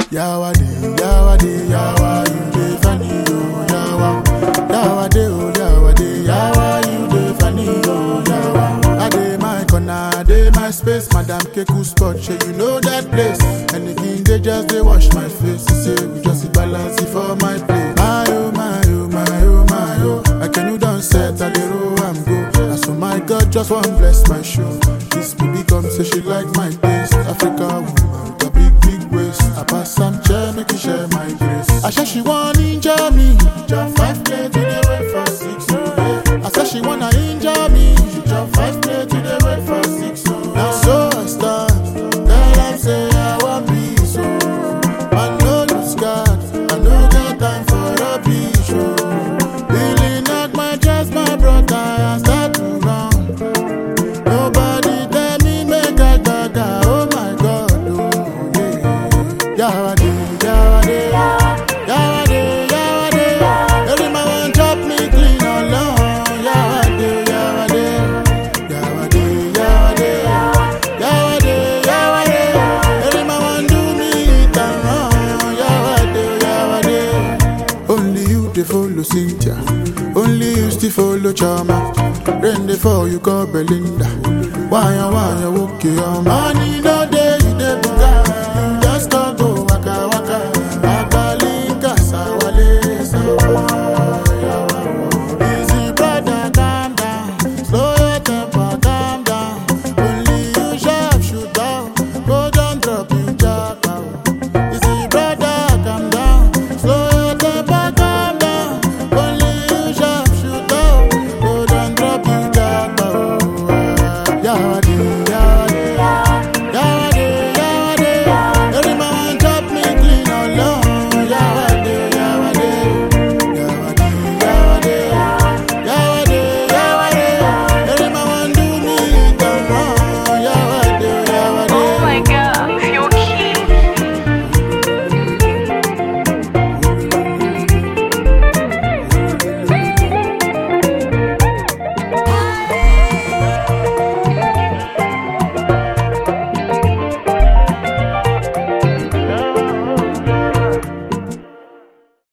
Yawade, Yawade, Yawa, you dey funny, oh, Yawa. Yawade, oh, Yawade, Yawa, you dey funny, oh, Yawa. I dey my corner, I dey my space, Madam Keku spot, sure you know that place. Anything they just they wash my face, say we just sit balance it for my plate. My oh, my oh, my oh, my oh, I can you done set, I dey roll and go. And so my God just want bless my show. This baby come say she like my taste, Africa woman with a big waist. I pass some chair, make you share my grace. I said she want injure me, jump 5 play to the way for 6 oh. I said she wanna injure me, she jump 5 play to the way for 6 oh. Now so I stand, tell them say I want peace oh. I know lose God, I know got time for a beach oh. Really knock my chest, my brother, I start to run. Nobody tell me make I gaga, oh my God oh yeah. Yawade, Yawade, Yawade, Yawade. Every man want chop me clean alone. Yawade, Yawade, Yawade, Yawade, Yawade, Yawade. Every man want do me it and wrong. Yawade, Yawade. Only you they follow Cynthia, only you still follow Chama. Rain they fall, you call Belinda. Why you okay, your money?